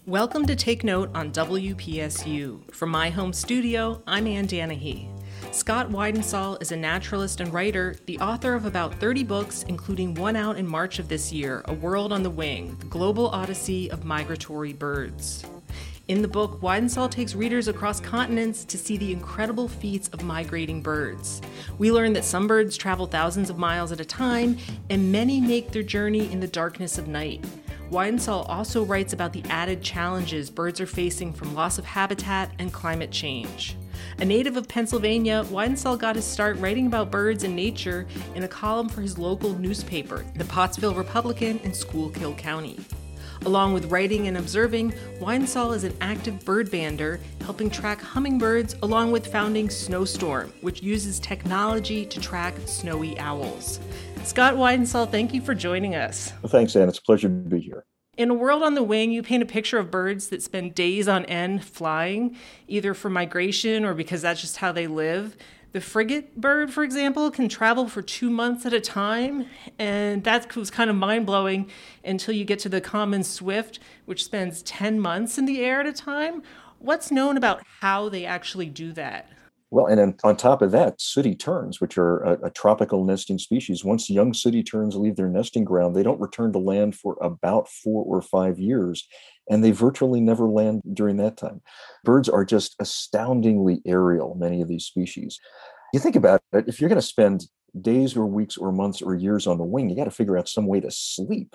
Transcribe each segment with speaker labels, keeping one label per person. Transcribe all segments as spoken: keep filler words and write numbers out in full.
Speaker 1: Welcome to Take Note on W P S U. From my home studio, I'm Ann Danahy. Scott Weidensaul is a naturalist and writer, the author of about thirty books, including one out in March of this year, A World on the Wing, The Global Odyssey of Migratory Birds. In the book, Weidensaul takes readers across continents to see the incredible feats of migrating birds. We learn that some birds travel thousands of miles at a time, and many make their journey in the darkness of night. Weidensaul also writes about the added challenges birds are facing from loss of habitat and climate change. A native of Pennsylvania, Weidensaul got his start writing about birds and nature in a column for his local newspaper, the Pottsville Republican in Schuylkill County. Along with writing and observing, Weidensaul is an active bird bander, helping track hummingbirds along with founding Snowstorm, which uses technology to track snowy owls. Scott Weidensaul, thank you for joining us.
Speaker 2: Well, thanks, Ann. It's a pleasure to be here.
Speaker 1: In A World on the Wing, you paint a picture of birds that spend days on end flying, either for migration or because that's just how they live. The frigate bird, for example, can travel for two months at a time, and that was kind of mind-blowing until you get to the common swift, which spends ten months in the air at a time. What's known about how they actually do that?
Speaker 2: Well, and then on top of that, sooty terns, which are a, a tropical nesting species, once young sooty terns leave their nesting ground, they don't return to land for about four or five years, and they virtually never land during that time. Birds are just astoundingly aerial, many of these species. You think about it, if you're going to spend days or weeks or months or years on the wing, you got to figure out some way to sleep.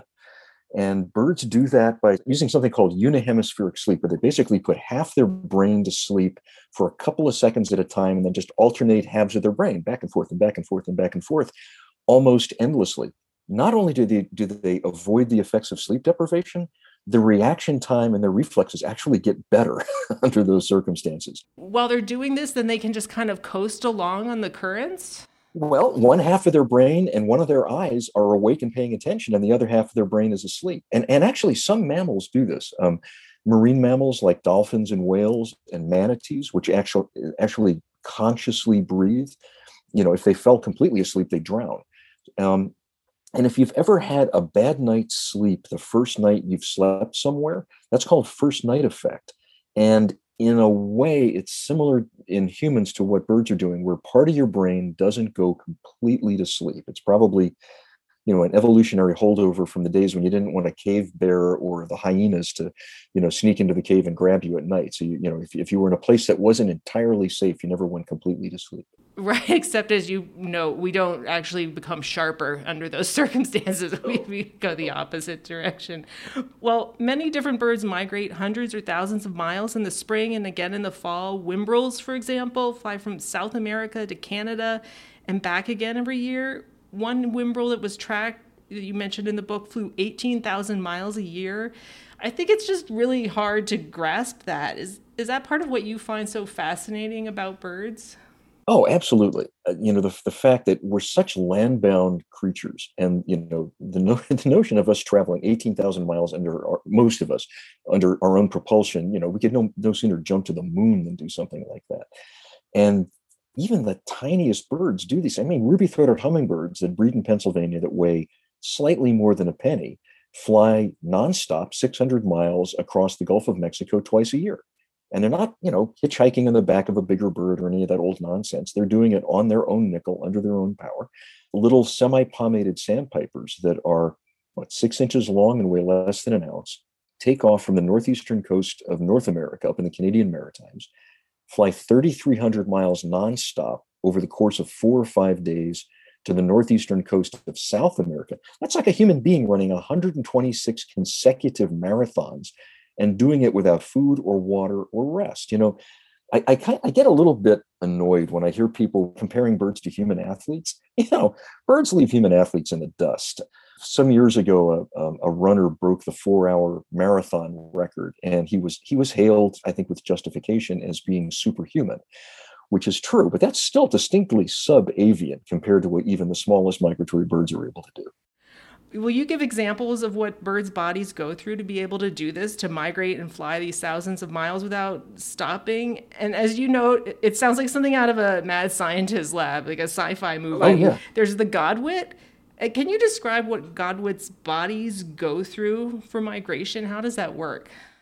Speaker 2: And birds do that by using something called unihemispheric sleep, where they basically put half their brain to sleep for a couple of seconds at a time and then just alternate halves of their brain back and forth and back and forth and back and forth almost endlessly. Not only do they, do they avoid the effects of sleep deprivation, the reaction time and their reflexes actually get better under those circumstances.
Speaker 1: While they're doing this, then they can just kind of coast along on the currents?
Speaker 2: Well, one half of their brain and one of their eyes are awake and paying attention, and the other half of their brain is asleep. And, and actually, some mammals do this. Um, marine mammals like dolphins and whales and manatees, which actually, actually consciously breathe, you know, if they fell completely asleep, they drown. Um, and if you've ever had a bad night's sleep the first night you've slept somewhere, that's called first night effect. And in a way, it's similar in humans to what birds are doing, where part of your brain doesn't go completely to sleep. It's probably, you know, an evolutionary holdover from the days when you didn't want a cave bear or the hyenas to, you know, sneak into the cave and grab you at night. So, you, you know, if, if you were in a place that wasn't entirely safe, you never went completely to sleep.
Speaker 1: Right, except as you know, we don't actually become sharper under those circumstances. We, we go the opposite direction. Well, many different birds migrate hundreds or thousands of miles in the spring and again in the fall. Whimbrels, for example, fly from South America to Canada and back again every year. One whimbrel that was tracked, that you mentioned in the book, flew eighteen thousand miles a year. I think it's just really hard to grasp that. Is, is that part of what you find so fascinating about birds?
Speaker 2: Oh, absolutely. Uh, you know, the, the fact that we're such land-bound creatures, and, you know, the, no, the notion of us traveling eighteen thousand miles under, our, most of us, under our own propulsion, you know, we could no, no sooner jump to the moon than do something like that. And even the tiniest birds do this. I mean, ruby-throated hummingbirds that breed in Pennsylvania that weigh slightly more than a penny fly nonstop six hundred miles across the Gulf of Mexico twice a year. And they're not, you know, hitchhiking on the back of a bigger bird or any of that old nonsense. They're doing it on their own nickel, under their own power. Little semi-palmated sandpipers that are, what, six inches long and weigh less than an ounce, take off from the northeastern coast of North America up in the Canadian Maritimes, fly thirty-three hundred miles nonstop over the course of four or five days to the northeastern coast of South America. That's like a human being running one hundred twenty-six consecutive marathons and doing it without food or water or rest. You know, I, I, kind of, I get a little bit annoyed when I hear people comparing birds to human athletes. You know, birds leave human athletes in the dust. Some years ago, a, a runner broke the four-hour marathon record, and he was he was hailed, I think, with justification as being superhuman, which is true, but that's still distinctly sub-avian compared to what even the smallest migratory birds are able to do.
Speaker 1: Will you give examples of what birds' bodies go through to be able to do this, to migrate and fly these thousands of miles without stopping? And as you know, it sounds like something out of a mad scientist lab, like a sci-fi movie.
Speaker 2: Oh, yeah.
Speaker 1: There's the godwit. Can you describe what godwits' bodies go through for migration? How does that work?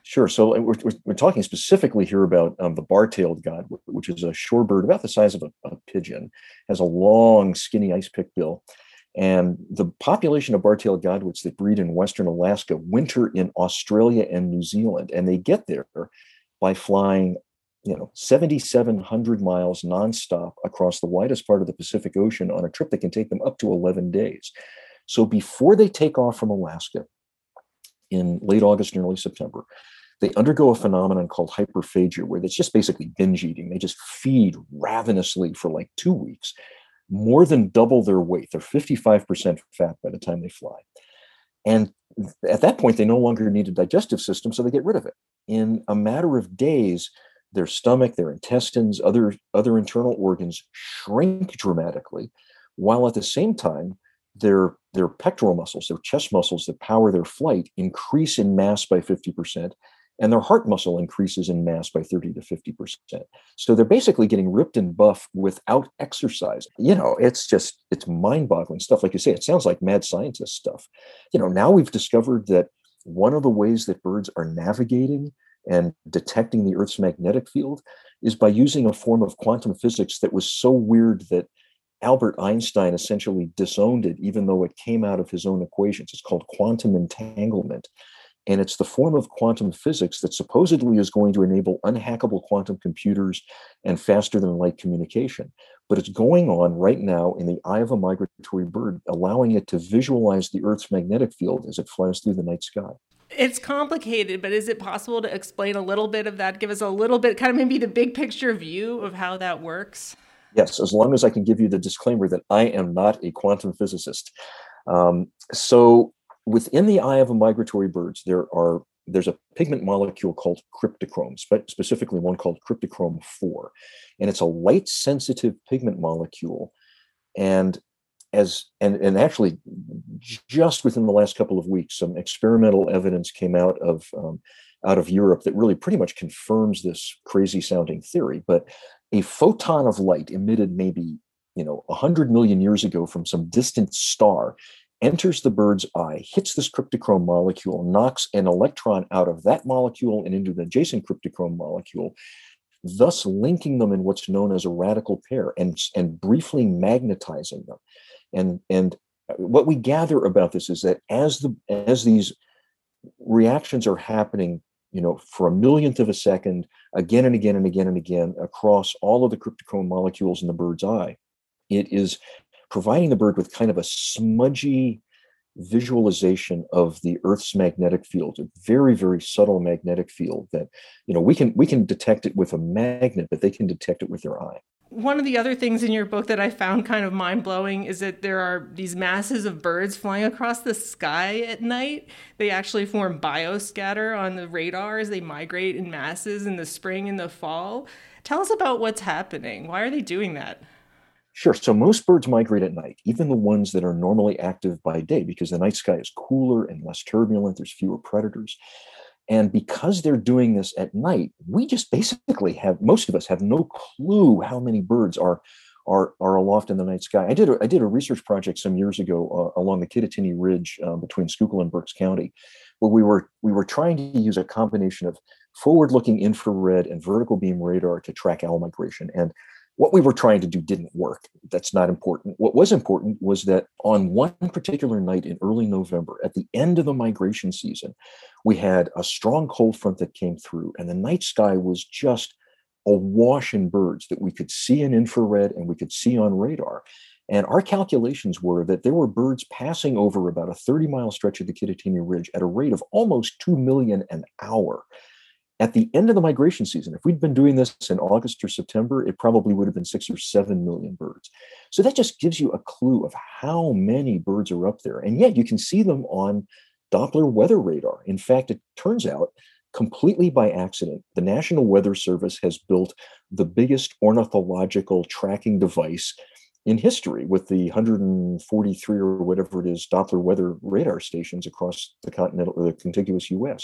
Speaker 2: Sure. So we're, we're, we're talking specifically here about um, the bar-tailed god, which is a shorebird about the size of a, a pigeon, has a long, skinny ice-pick bill. And the population of bar-tailed godwits that breed in Western Alaska winter in Australia and New Zealand. And they get there by flying, you know, seventy-seven hundred miles nonstop across the widest part of the Pacific Ocean on a trip that can take them up to eleven days. So before they take off from Alaska in late August and early September, they undergo a phenomenon called hyperphagia, where it's just basically binge eating. They just feed ravenously for like two weeks, more than double their weight. They're fifty-five percent fat by the time they fly. And at that point, they no longer need a digestive system, so they get rid of it. In a matter of days, their stomach, their intestines, other, other internal organs shrink dramatically, while at the same time, their, their pectoral muscles, their chest muscles that power their flight, increase in mass by fifty percent, and their heart muscle increases in mass by thirty to fifty percent. So they're basically getting ripped and buff without exercise. You know, it's just, it's mind-boggling stuff. Like you say, it sounds like mad scientist stuff. You know, now we've discovered that one of the ways that birds are navigating and detecting the Earth's magnetic field is by using a form of quantum physics that was so weird that Albert Einstein essentially disowned it, even though it came out of his own equations. It's called quantum entanglement. And it's the form of quantum physics that supposedly is going to enable unhackable quantum computers and faster than light communication. But it's going on right now in the eye of a migratory bird, allowing it to visualize the Earth's magnetic field as it flies through the night sky.
Speaker 1: It's complicated, but is it possible to explain a little bit of that? Give us a little bit, kind of maybe the big picture view of how that works?
Speaker 2: Yes, as long as I can give you the disclaimer that I am not a quantum physicist. Um, so within the eye of a migratory birds, there are there's a pigment molecule called cryptochrome, spe- specifically one called cryptochrome four, and it's a light-sensitive pigment molecule. And as and and actually, just within the last couple of weeks, some experimental evidence came out of um, out of Europe that really pretty much confirms this crazy-sounding theory. But a photon of light emitted maybe you know one hundred million years ago from some distant star enters the bird's eye, hits this cryptochrome molecule, knocks an electron out of that molecule and into the adjacent cryptochrome molecule, thus linking them in what's known as a radical pair and, and briefly magnetizing them. And, and what we gather about this is that as the as these reactions are happening, you know, for a millionth of a second, again and again and again and again, across all of the cryptochrome molecules in the bird's eye, it is providing the bird with kind of a smudgy visualization of the Earth's magnetic field, a very, very subtle magnetic field that, you know, we can we can detect it with a magnet, but they can detect it with their eye.
Speaker 1: One of the other things in your book that I found kind of mind-blowing is that there are these masses of birds flying across the sky at night. They actually form bioscatter on the radar as they migrate in masses in the spring and the fall. Tell us about what's happening. Why are they doing that?
Speaker 2: Sure. So most birds migrate at night, even the ones that are normally active by day, because the night sky is cooler and less turbulent. There's fewer predators. And because they're doing this at night, we just basically have, most of us have no clue how many birds are are, are aloft in the night sky. I did a, I did a research project some years ago uh, along the Kittatinny Ridge uh, between Schuylkill and Berks County, where we were we were trying to use a combination of forward-looking infrared and vertical beam radar to track owl migration. And what we were trying to do didn't work. That's not important. What was important was that on one particular night in early November, at the end of the migration season, we had a strong cold front that came through, and the night sky was just awash in birds that we could see in infrared and we could see on radar. And our calculations were that there were birds passing over about a thirty mile stretch of the Kittatinny Ridge at a rate of almost two million an hour. At the end of the migration season, if we'd been doing this in August or September, it probably would have been six or seven million birds. So that just gives you a clue of how many birds are up there. And yet you can see them on Doppler weather radar. In fact, it turns out completely by accident, the National Weather Service has built the biggest ornithological tracking device in history with the one hundred forty-three or whatever it is Doppler weather radar stations across the continental or the contiguous U S.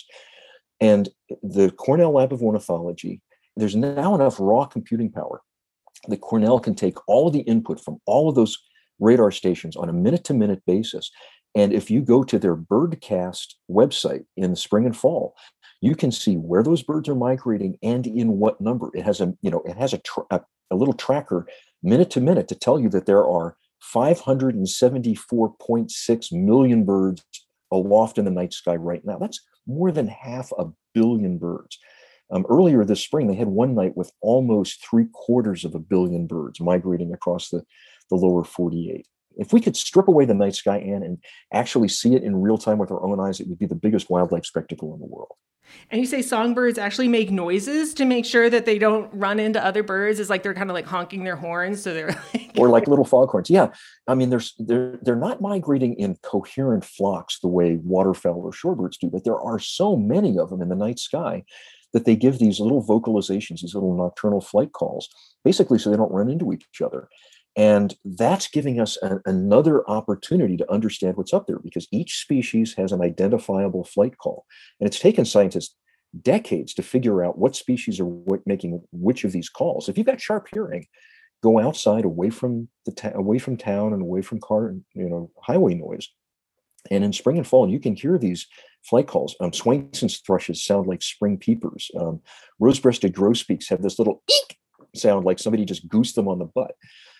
Speaker 2: And the Cornell Lab of Ornithology, there's now enough raw computing power that Cornell can take all of the input from all of those radar stations on a minute-to-minute basis And if you go to their Birdcast website in the spring and fall, you can see where those birds are migrating and in what number. It has a, you know, it has a, tra- a, a little tracker minute to minute to tell you that there are five hundred seventy-four point six million birds aloft in the night sky right now. That's more than half a billion birds. Um, earlier this spring, they had one night with almost three quarters of a billion birds migrating across the, the lower forty-eight. If we could strip away the night sky, Anne, and actually see it in real time with our own eyes, it would be the biggest wildlife spectacle in the world.
Speaker 1: And you say songbirds actually make noises to make sure that they don't run into other birds. It's like they're kind of like honking their horns. So they're like...
Speaker 2: Or like little foghorns. Yeah. I mean, there's, they're, they're not migrating in coherent flocks the way waterfowl or shorebirds do, but there are so many of them in the night sky that they give these little vocalizations, these little nocturnal flight calls, basically so they don't run into each other. And that's giving us a, another opportunity to understand what's up there, because each species has an identifiable flight call. And it's taken scientists decades to figure out what species are what, making which of these calls. If you've got sharp hearing, go outside, away from the ta- away from town and away from car, you know, highway noise. And in spring and fall, you can hear these flight calls. Um, Swainson's thrushes sound like spring peepers. Um, rose-breasted grosbeaks have this little eek sound like somebody just goosed them on the butt.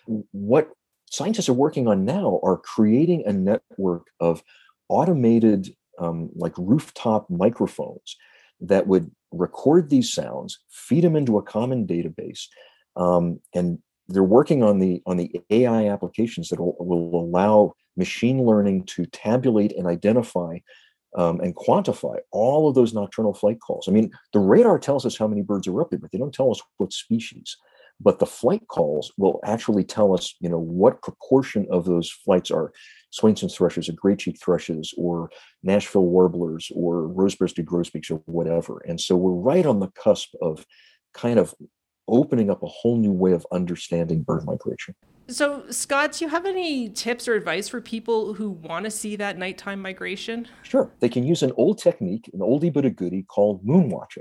Speaker 2: What scientists are working on now are creating a network of automated, um, like rooftop microphones that would record these sounds, feed them into a common database, um, and they're working on the on the A I applications that will, will allow machine learning to tabulate and identify um, and quantify all of those nocturnal flight calls. I mean, the radar tells us how many birds are up there, but they don't tell us what species. But the flight calls will actually tell us, you know, what proportion of those flights are Swainson's thrushes or gray-cheeked thrushes or Nashville warblers or rose-breasted grosbeaks or whatever. And so we're right on the cusp of kind of opening up a whole new way of understanding bird migration.
Speaker 1: So, Scott, do you have any tips or advice for people who want to see that nighttime migration?
Speaker 2: Sure. They can use an old technique, an oldie but a goodie, called moon watching.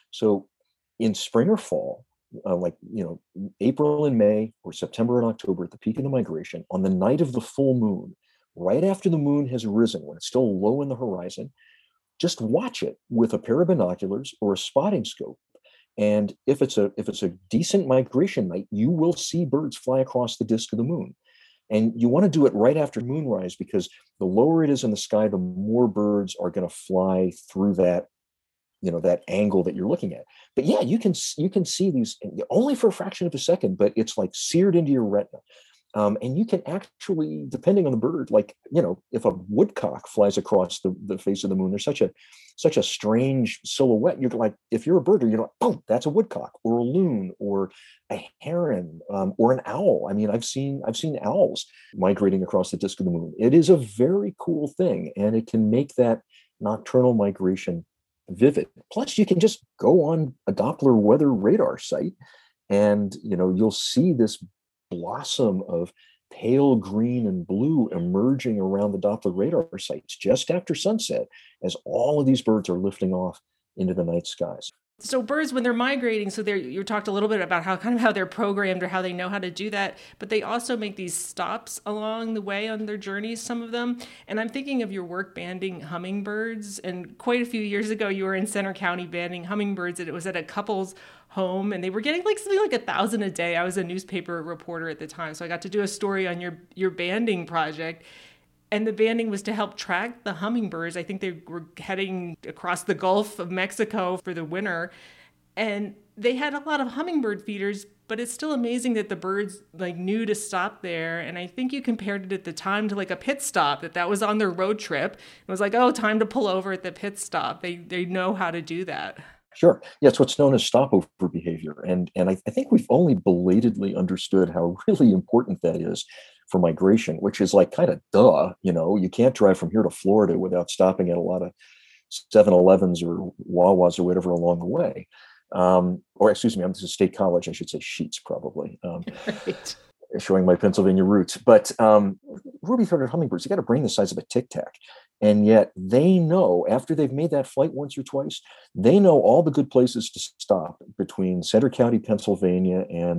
Speaker 2: So in spring or fall, uh, like, you know, April and May or September and October at the peak of the migration, on the night of the full moon, right after the moon has risen, when it's still low in the horizon, just watch it with a pair of binoculars or a spotting scope. And if it's a if it's a decent migration night, you will see birds fly across the disk of the moon. And you want to do it right after moonrise, because the lower it is in the sky, the more birds are going to fly through that, you know, that angle that you're looking at. But yeah, you can you can see these only for a fraction of a second, but it's like seared into your retina. Um, and you can actually, depending on the bird, like, you know, if a woodcock flies across the, the face of the moon, there's such a such a strange silhouette. You're like, if you're a birder, you're like, oh, that's a woodcock or a loon or a heron um, or an owl. I mean, I've seen I've seen owls migrating across the disk of the moon. It is a very cool thing, and it can make that nocturnal migration vivid. Plus, you can just go on a Doppler weather radar site, and you know, you'll see this blossom of pale green and blue emerging around the Doppler radar sites just after sunset, as all of these birds are lifting off into the night skies.
Speaker 1: So birds, when they're migrating, so they're, you talked a little bit about how kind of how they're programmed or how they know how to do that, but they also make these stops along the way on their journeys, some of them. And I'm thinking of your work banding hummingbirds. And quite a few years ago, you were in Center County banding hummingbirds, and it was at a couple's home, and they were getting like something like a thousand a day. I was a newspaper reporter at the time, so I got to do a story on your your banding project. And the banding was to help track the hummingbirds. I think they were heading across the Gulf of Mexico for the winter. And they had a lot of hummingbird feeders, but it's still amazing that the birds like knew to stop there. And I think you compared it at the time to like a pit stop, that that was on their road trip. It was like, oh, time to pull over at the pit stop. They they know how to do that.
Speaker 2: Sure. Yeah, it's what's known as stopover behavior. And, and I, I think we've only belatedly understood how really important that is for migration, which is like kind of duh, you know, you can't drive from here to Florida without stopping at a lot of seven elevens or Wawas or whatever along the way. Um, or excuse me, I'm this is State College, I should say Sheets probably. Um, right. Showing my Pennsylvania roots. But um, ruby-throated hummingbirds, you got a brain the size of a Tic Tac. And yet they know, after they've made that flight once or twice, they know all the good places to stop between Center County, Pennsylvania, and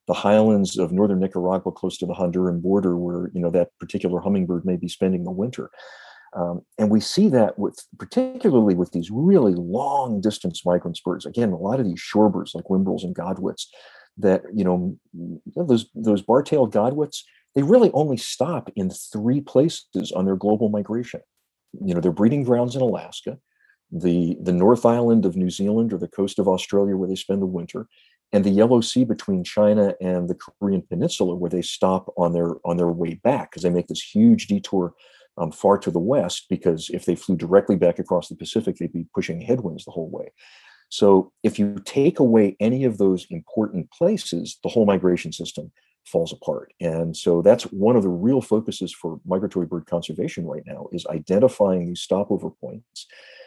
Speaker 2: the highlands of northern Nicaragua, close to the Honduran border, where you know that particular hummingbird may be spending the winter. Um, and we see that with particularly with these really long distance migrant birds. Again, a lot of these shorebirds like whimbrels and godwits, that you know those those bar-tailed godwits, they really only stop in three places on their global migration. You know, their breeding grounds in Alaska, the the North Island of New Zealand or the coast of Australia where they spend the winter, and the Yellow Sea between China and the Korean Peninsula where they stop on their on their way back, because they make this huge detour um, far to the west, because if they flew directly back across the Pacific, they'd be pushing headwinds the whole way. So if you take away any of those important places, the whole migration system falls apart. And so that's one of the real focuses for migratory bird conservation right now, is identifying these stopover points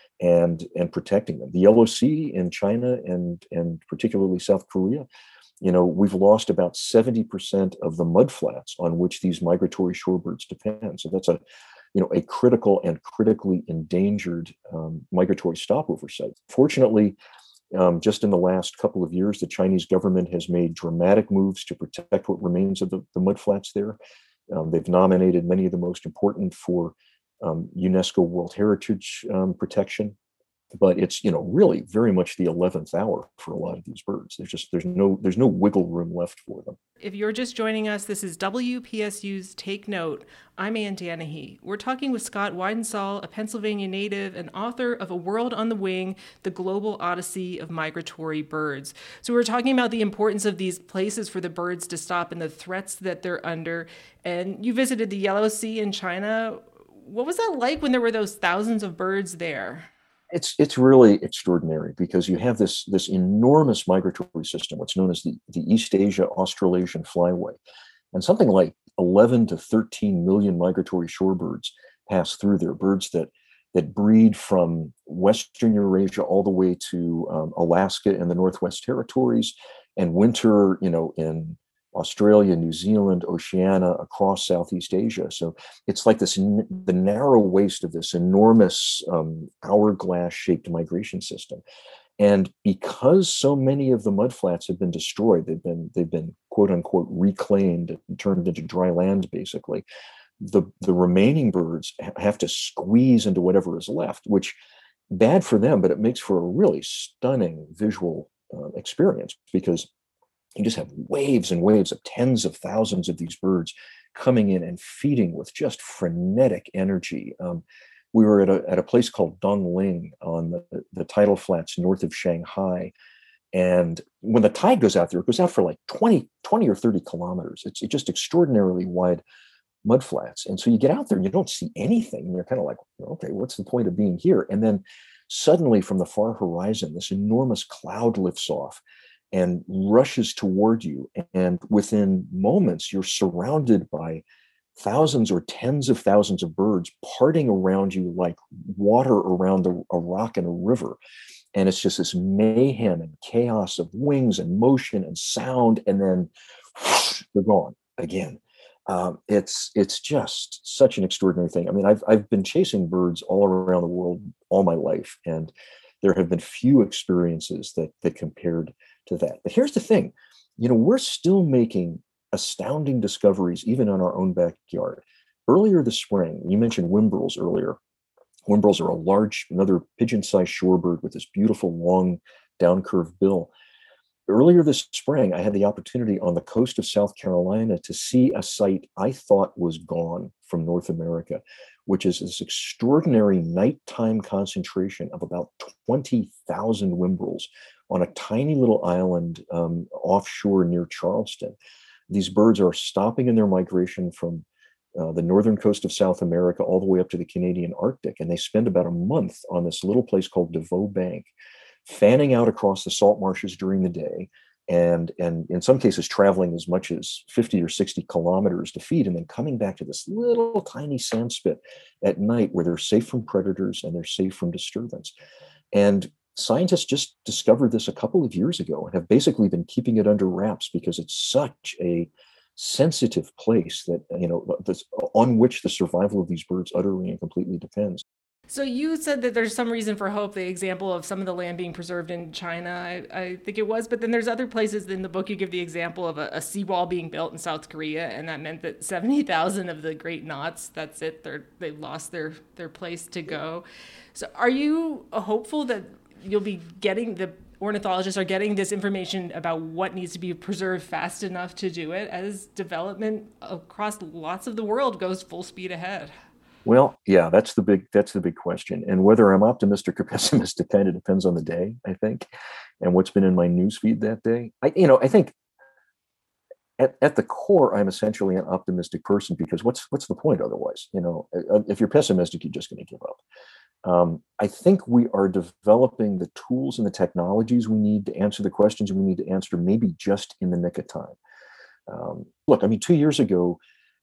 Speaker 2: and and protecting them. The Yellow Sea in China and and particularly South Korea, you know, we've lost about seventy percent of the mudflats on which these migratory shorebirds depend. So that's a you know, a critical and critically endangered um, migratory stopover site. Fortunately, um, just in the last couple of years, the Chinese government has made dramatic moves to protect what remains of the, the mudflats there. Um, they've nominated many of the most important for um, UNESCO World Heritage um, protection. But it's, you know, really very much the eleventh hour for a lot of these birds. There's just, there's no, there's no wiggle room left for them.
Speaker 1: If you're just joining us, this is W P S U's Take Note. I'm Ann Danahy. We're talking with Scott Weidensaul, a Pennsylvania native and author of A World on the Wing, The Global Odyssey of Migratory Birds. So we're talking about the importance of these places for the birds to stop and the threats that they're under. And you visited the Yellow Sea in China. What was that like when there were those thousands of birds there?
Speaker 2: It's it's really extraordinary, because you have this this enormous migratory system, what's known as the, the East Asia Australasian Flyway. And something like eleven to thirteen million migratory shorebirds pass through there, birds that that breed from Western Eurasia all the way to um, Alaska and the Northwest Territories, and winter, you know, in Australia, New Zealand, Oceania, across Southeast Asia. So it's like this, the narrow waist of this enormous um, hourglass-shaped migration system. And because so many of the mudflats have been destroyed, they've been they've been quote unquote reclaimed and turned into dry land, basically. The the remaining birds have to squeeze into whatever is left, which bad for them, but it makes for a really stunning visual uh, experience, because you just have waves and waves of tens of thousands of these birds coming in and feeding with just frenetic energy. Um, we were at a, at a place called Dongling on the, the tidal flats north of Shanghai. And when the tide goes out there, it goes out for like twenty, twenty or thirty kilometers. It's, it's just extraordinarily wide mudflats. And so you get out there and you don't see anything. And you're kind of like, okay, what's the point of being here? And then suddenly from the far horizon, this enormous cloud lifts off and rushes toward you. And within moments, you're surrounded by thousands or tens of thousands of birds parting around you like water around a, a rock in a river. And it's just this mayhem and chaos of wings and motion and sound. And then whoosh, they're gone again. Um, it's it's just such an extraordinary thing. I mean, I've I've been chasing birds all around the world all my life, and there have been few experiences that that compared to that. But here's the thing, you know, we're still making astounding discoveries even in our own backyard. Earlier this spring, you mentioned whimbrels earlier. Whimbrels are a large, another pigeon-sized shorebird with this beautiful long down-curved bill. Earlier this spring, I had the opportunity on the coast of South Carolina to see a site I thought was gone from North America, which is this extraordinary nighttime concentration of about twenty thousand whimbrels on a tiny little island um, offshore near Charleston. These birds are stopping in their migration from uh, the northern coast of South America all the way up to the Canadian Arctic, and they spend about a month on this little place called DeVoe Bank, fanning out across the salt marshes during the day, and and in some cases traveling as much as fifty or sixty kilometers to feed, and then coming back to this little tiny sand spit at night where they're safe from predators and they're safe from disturbance. And scientists just discovered this a couple of years ago and have basically been keeping it under wraps because it's such a sensitive place that, you know, this, on which the survival of these birds utterly and completely depends.
Speaker 1: So you said that there's some reason for hope, the example of some of the land being preserved in China, I, I think it was, but then there's other places in the book you give the example of a, a seawall being built in South Korea, and that meant that seventy thousand of the great knots, that's it, they're, they've lost their, their place to go. So are you hopeful that you'll be getting, the ornithologists are getting this information about what needs to be preserved fast enough to do it as development across lots of the world goes full speed ahead?
Speaker 2: Well, yeah, that's the big that's the big question. And whether I'm optimistic or pessimistic kind of depends on the day, I think, and what's been in my news feed that day. I, you know, I think at, at the core, I'm essentially an optimistic person because what's what's the point otherwise? You know, uh, if you're pessimistic, you're just going to give up. Um, I think we are developing the tools and the technologies we need to answer the questions we need to answer, maybe just in the nick of time. Um, look, I mean, two years ago,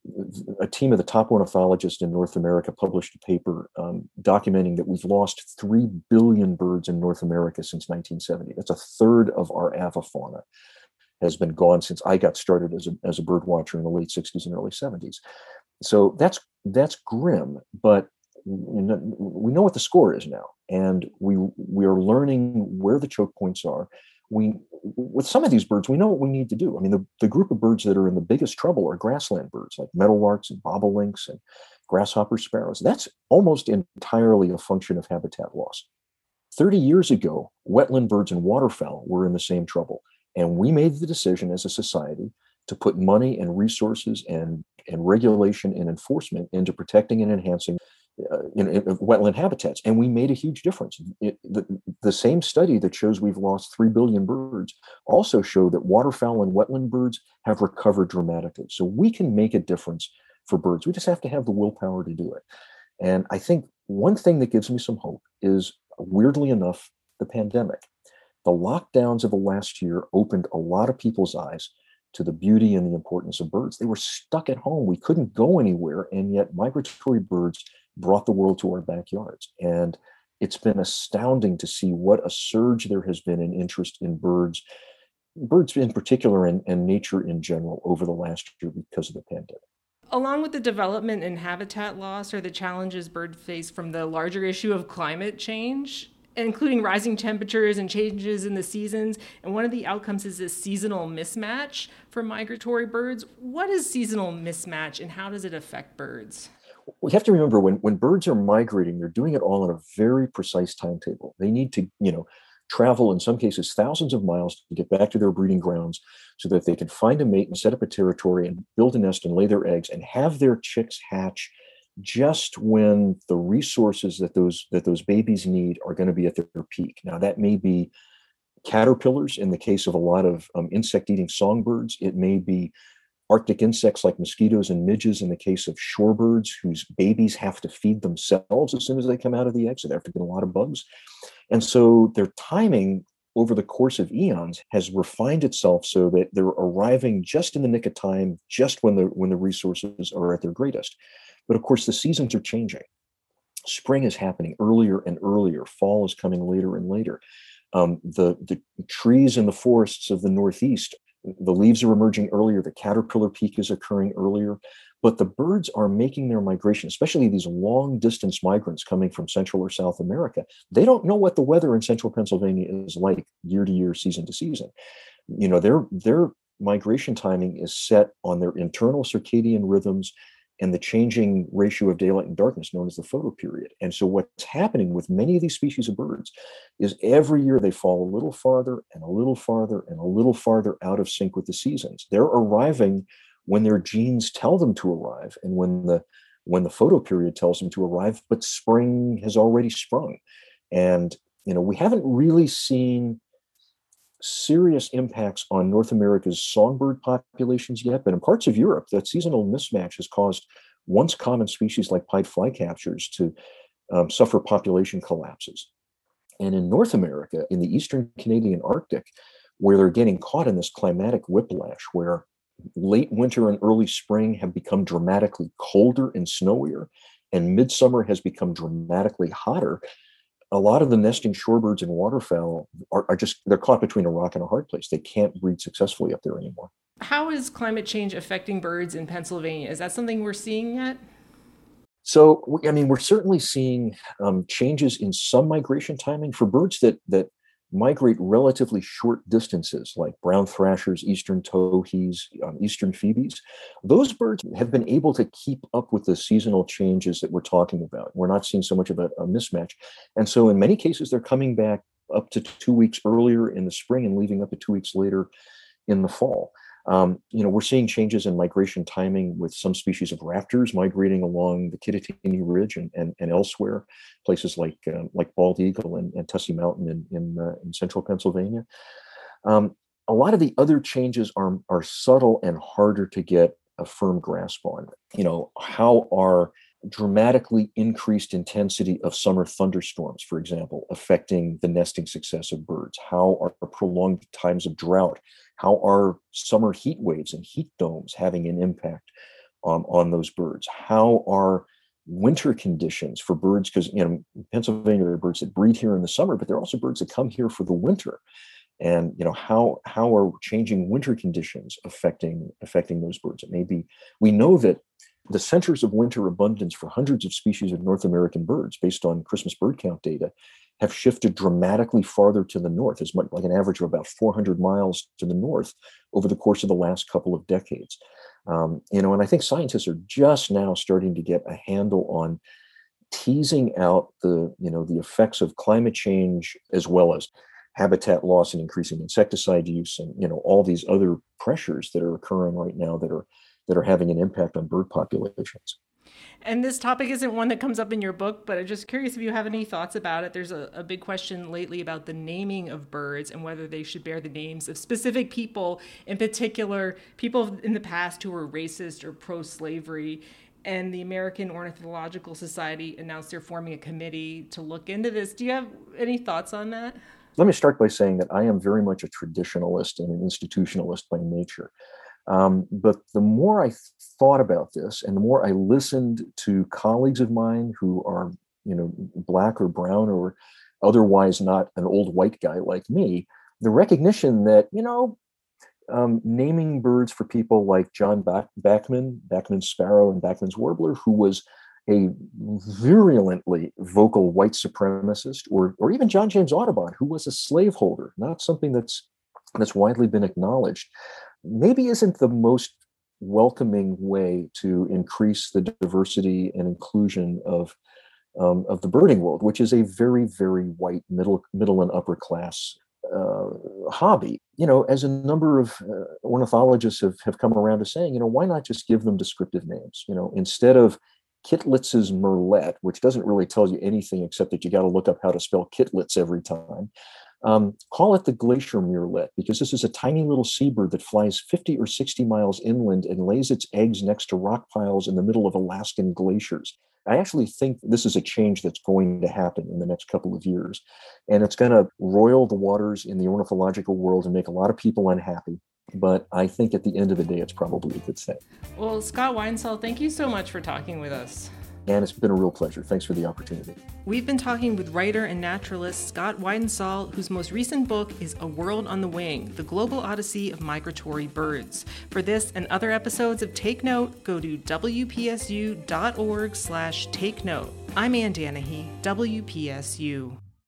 Speaker 2: a team of the top ornithologists in North America published a paper um, documenting that we've lost three billion birds in North America since nineteen seventy. That's a third of our avifauna has been gone since I got started as a, as a bird watcher in the late sixties and early seventies. So that's that's grim, but we know what the score is now, and we we are learning where the choke points are. We, with some of these birds, we know what we need to do. I mean, the, the group of birds that are in the biggest trouble are grassland birds like meadowlarks and bobolinks and grasshopper sparrows. That's almost entirely a function of habitat loss. thirty years ago, wetland birds and waterfowl were in the same trouble. And we made the decision as a society to put money and resources and, and regulation and enforcement into protecting and enhancing uh, in, in wetland habitats, and we made a huge difference. It, the, the same study that shows we've lost three billion birds also showed that waterfowl and wetland birds have recovered dramatically. So we can make a difference for birds. We just have to have the willpower to do it. And I think one thing that gives me some hope is, weirdly enough, the pandemic. The lockdowns of the last year opened a lot of people's eyes to the beauty and the importance of birds. They were stuck at home. We couldn't go anywhere, and yet migratory birds brought the world to our backyards. And it's been astounding to see what a surge there has been in interest in birds, birds in particular, and, and nature in general over the last year because of the pandemic.
Speaker 1: Along with the development and habitat loss are the challenges birds face from the larger issue of climate change, including rising temperatures and changes in the seasons. And one of the outcomes is this seasonal mismatch for migratory birds. What is seasonal mismatch, and how does it affect birds?
Speaker 2: We have to remember, when, when birds are migrating, they're doing it all on a very precise timetable. They need to, you know, travel in some cases thousands of miles to get back to their breeding grounds so that they can find a mate and set up a territory and build a nest and lay their eggs and have their chicks hatch just when the resources that those that those babies need are going to be at their peak. Now, that may be caterpillars in the case of a lot of um, insect-eating songbirds. It may be Arctic insects like mosquitoes and midges in the case of shorebirds, whose babies have to feed themselves as soon as they come out of the egg, so they have to get a lot of bugs. And so their timing over the course of eons has refined itself so that they're arriving just in the nick of time, just when the when the resources are at their greatest. But of course, the seasons are changing. Spring is happening earlier and earlier. Fall is coming later and later. Um, the, the trees in the forests of the Northeast, the leaves are emerging earlier. The caterpillar peak is occurring earlier. But the birds are making their migration, especially these long distance migrants coming from Central or South America. They don't know what the weather in central Pennsylvania is like year to year, season to season. You know, their, their migration timing is set on their internal circadian rhythms and the changing ratio of daylight and darkness known as the photoperiod. And so what's happening with many of these species of birds is every year they fall a little farther and a little farther and a little farther out of sync with the seasons. They're arriving when their genes tell them to arrive and when the when the photoperiod tells them to arrive, but spring has already sprung. And you know, we haven't really seen serious impacts on North America's songbird populations yet, but in parts of Europe, that seasonal mismatch has caused once common species like pied flycatchers to um, suffer population collapses. And in North America, in the Eastern Canadian Arctic, where they're getting caught in this climatic whiplash, where late winter and early spring have become dramatically colder and snowier, and midsummer has become dramatically hotter, a lot of the nesting shorebirds and waterfowl are, are just, they're caught between a rock and a hard place. They can't breed successfully up there anymore.
Speaker 1: How is climate change affecting birds in Pennsylvania? Is that something we're seeing yet?
Speaker 2: So, I mean, we're certainly seeing um, changes in some migration timing for birds that that migrate relatively short distances, like brown thrashers, eastern towhees, um, eastern phoebes. Those birds have been able to keep up with the seasonal changes that we're talking about. We're not seeing so much of a, a mismatch. And so in many cases, they're coming back up to two weeks earlier in the spring and leaving up to two weeks later in the fall. Um, you know, we're seeing changes in migration timing with some species of raptors migrating along the Kittatinny Ridge and, and, and elsewhere, places like uh, like Bald Eagle and, and Tussey Mountain in in, uh, in central Pennsylvania. Um, a lot of the other changes are are subtle and harder to get a firm grasp on. You know, how are dramatically increased intensity of summer thunderstorms, for example, affecting the nesting success of birds? How are prolonged times of drought? How are summer heat waves and heat domes having an impact um, on those birds? How are winter conditions for birds? Because, you know, in Pennsylvania, there are birds that breed here in the summer, but there are also birds that come here for the winter. And, you know, how how are changing winter conditions affecting affecting those birds? It may be, we know that the centers of winter abundance for hundreds of species of North American birds, based on Christmas bird count data, have shifted dramatically farther to the north, as much like an average of about four hundred miles to the north over the course of the last couple of decades. Um, you know, and I think scientists are just now starting to get a handle on teasing out the, you know, the effects of climate change, as well as habitat loss and increasing insecticide use, and, you know, all these other pressures that are occurring right now that are that are having an impact on bird populations.
Speaker 1: And this topic isn't one that comes up in your book, but I'm just curious if you have any thoughts about it. There's a, a big question lately about the naming of birds and whether they should bear the names of specific people, in particular, people in the past who were racist or pro-slavery. And the American Ornithological Society announced they're forming a committee to look into this. Do you have any thoughts on that?
Speaker 2: Let me start by saying that I am very much a traditionalist and an institutionalist by nature. Um, but the more I thought about this, and the more I listened to colleagues of mine who are, you know, black or brown or otherwise not an old white guy like me, the recognition that, you know, um, naming birds for people like John Bach- Bachman, Bachman's sparrow and Bachman's warbler, who was a virulently vocal white supremacist, or or even John James Audubon, who was a slaveholder, not something that's that's widely been acknowledged, maybe isn't the most welcoming way to increase the diversity and inclusion of um, of the birding world, which is a very, very white middle middle and upper class uh, hobby. You know, as a number of uh, ornithologists have, have come around to saying, you know, why not just give them descriptive names? You know, instead of Kitlitz's Murrelet, which doesn't really tell you anything except that you got to look up how to spell Kitlitz every time. Um, call it the glacier murrelet, because this is a tiny little seabird that flies fifty or sixty miles inland and lays its eggs next to rock piles in the middle of Alaskan glaciers. I actually think this is a change that's going to happen in the next couple of years. And it's going to roil the waters in the ornithological world and make a lot of people unhappy. But I think at the end of the day, it's probably a good thing.
Speaker 1: Well, Scott Weidensaul, thank you so much for talking with us.
Speaker 2: And it's been a real pleasure. Thanks for the opportunity.
Speaker 1: We've been talking with writer and naturalist Scott Weidensaul, whose most recent book is A World on the Wing, The Global Odyssey of Migratory Birds. For this and other episodes of Take Note, go to W P S U dot org slash take note. I'm Ann Danahy, W P S U.